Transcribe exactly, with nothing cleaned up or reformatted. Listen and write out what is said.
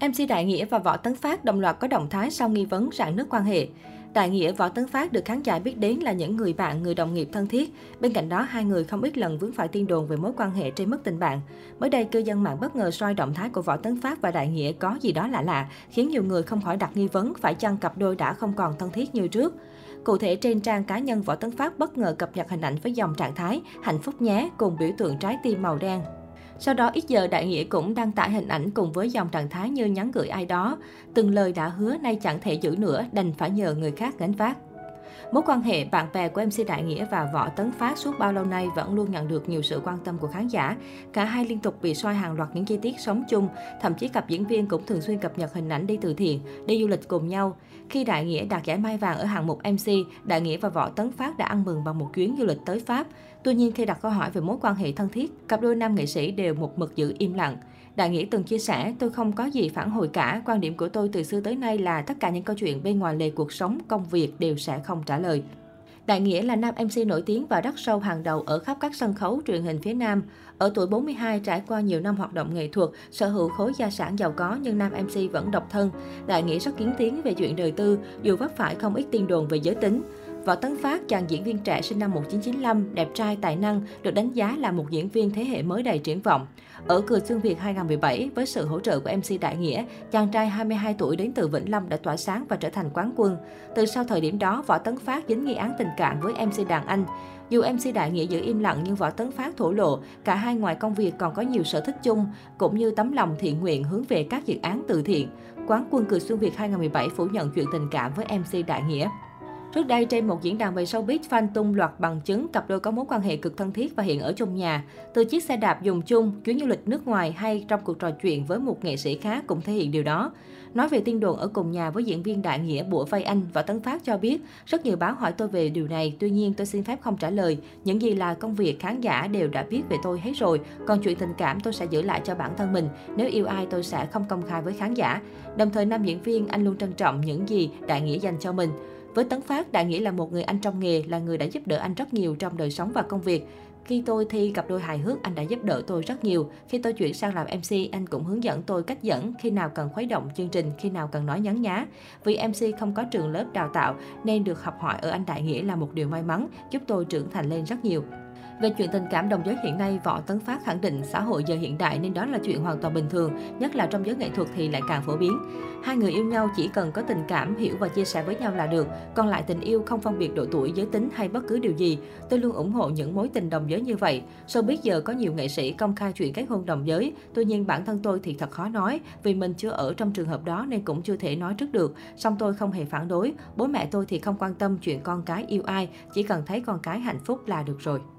em xê Đại Nghĩa và Võ Tấn Phát đồng loạt có động thái sau nghi vấn rạn nứt quan hệ. Đại Nghĩa, Võ Tấn Phát được khán giả biết đến là những người bạn, người đồng nghiệp thân thiết. Bên cạnh đó, hai người không ít lần vướng phải tin đồn về mối quan hệ trên mức tình bạn. Mới đây, cư dân mạng bất ngờ soi động thái của Võ Tấn Phát và Đại Nghĩa có gì đó lạ lạ, khiến nhiều người không khỏi đặt nghi vấn phải chăng cặp đôi đã không còn thân thiết như trước. Cụ thể, trên trang cá nhân, Võ Tấn Phát bất ngờ cập nhật hình ảnh với dòng trạng thái "hạnh phúc nhé" cùng biểu tượng trái tim màu đen. Sau đó, ít giờ Đại Nghĩa cũng đăng tải hình ảnh cùng với dòng trạng thái như nhắn gửi ai đó. Từng lời đã hứa nay chẳng thể giữ nữa, đành phải nhờ người khác gánh vác. Mối quan hệ bạn bè của em xê Đại Nghĩa và Võ Tấn Phát suốt bao lâu nay vẫn luôn nhận được nhiều sự quan tâm của khán giả. Cả hai liên tục bị soi hàng loạt những chi tiết sống chung, thậm chí cặp diễn viên cũng thường xuyên cập nhật hình ảnh đi từ thiện, đi du lịch cùng nhau. Khi Đại Nghĩa đạt giải Mai Vàng ở hạng mục em xê, Đại Nghĩa và Võ Tấn Phát đã ăn mừng bằng một chuyến du lịch tới Pháp. Tuy nhiên, khi đặt câu hỏi về mối quan hệ thân thiết, cặp đôi nam nghệ sĩ đều một mực giữ im lặng. Đại Nghĩa từng chia sẻ, "Tôi không có gì phản hồi cả, quan điểm của tôi từ xưa tới nay là tất cả những câu chuyện bên ngoài lề cuộc sống, công việc đều sẽ không trả lời." Đại Nghĩa là nam em xê nổi tiếng và đắt sâu hàng đầu ở khắp các sân khấu truyền hình phía Nam. Ở tuổi bốn mươi hai, trải qua nhiều năm hoạt động nghệ thuật, sở hữu khối gia sản giàu có nhưng nam em xê vẫn độc thân. Đại Nghĩa rất kiến tiếng về chuyện đời tư, dù vấp phải không ít tin đồn về giới tính. Võ Tấn Phát, chàng diễn viên trẻ sinh năm một nghìn chín trăm chín mươi lăm, đẹp trai, tài năng, được đánh giá là một diễn viên thế hệ mới đầy triển vọng. Ở Cười Xuyên Việt hai không một bảy, với sự hỗ trợ của em xê Đại Nghĩa, chàng trai hai mươi hai tuổi đến từ Vĩnh Long đã tỏa sáng và trở thành quán quân. Từ sau thời điểm đó, Võ Tấn Phát dính nghi án tình cảm với em xê đàn anh. Dù em xê Đại Nghĩa giữ im lặng nhưng Võ Tấn Phát thổ lộ, cả hai ngoài công việc còn có nhiều sở thích chung, cũng như tấm lòng thiện nguyện hướng về các dự án từ thiện. Quán quân Cười Xuyên Việt hai không một bảy phủ nhận chuyện tình cảm với em xê Đại Nghĩa. Trước đây, trên một diễn đàn về showbiz, fan tung loạt bằng chứng cặp đôi có mối quan hệ cực thân thiết và hiện ở chung nhà. Từ chiếc xe đạp dùng chung, chuyến du lịch nước ngoài hay trong cuộc trò chuyện với một nghệ sĩ khác cũng thể hiện điều đó. Nói về tin đồn ở cùng nhà với diễn viên Đại Nghĩa bủa vây anh, Võ Tấn Phát cho biết, "Rất nhiều báo hỏi tôi về điều này, tuy nhiên tôi xin phép không trả lời. Những gì là công việc khán giả đều đã biết về tôi hết rồi, còn chuyện tình cảm tôi sẽ giữ lại cho bản thân mình. Nếu yêu ai tôi sẽ không công khai với khán giả." Đồng thời, nam diễn viên anh luôn trân trọng những gì Đại Nghĩa dành cho mình. Với Tấn Phát, Đại Nghĩa là một người anh trong nghề, là người đã giúp đỡ anh rất nhiều trong đời sống và công việc. "Khi tôi thi cặp đôi hài hước, anh đã giúp đỡ tôi rất nhiều. Khi tôi chuyển sang làm em xê, anh cũng hướng dẫn tôi cách dẫn, khi nào cần khuấy động chương trình, khi nào cần nói nhấn nhá. Vì em xê không có trường lớp đào tạo, nên được học hỏi ở anh Đại Nghĩa là một điều may mắn, giúp tôi trưởng thành lên rất nhiều." Về chuyện tình cảm đồng giới hiện nay, Võ Tấn Phát khẳng định xã hội giờ hiện đại nên đó là chuyện hoàn toàn bình thường, nhất là trong giới nghệ thuật thì lại càng phổ biến. Hai người yêu nhau chỉ cần có tình cảm, hiểu và chia sẻ với nhau là được, còn lại tình yêu không phân biệt độ tuổi, giới tính hay bất cứ điều gì. Tôi luôn ủng hộ những mối tình đồng giới như vậy. Showbiz giờ có nhiều nghệ sĩ công khai chuyện kết hôn đồng giới, tuy nhiên bản thân tôi thì thật khó nói, vì mình chưa ở trong trường hợp đó nên cũng chưa thể nói trước được. Song tôi không hề phản đối, bố mẹ tôi thì không quan tâm chuyện con cái yêu ai, chỉ cần thấy con cái hạnh phúc là được rồi.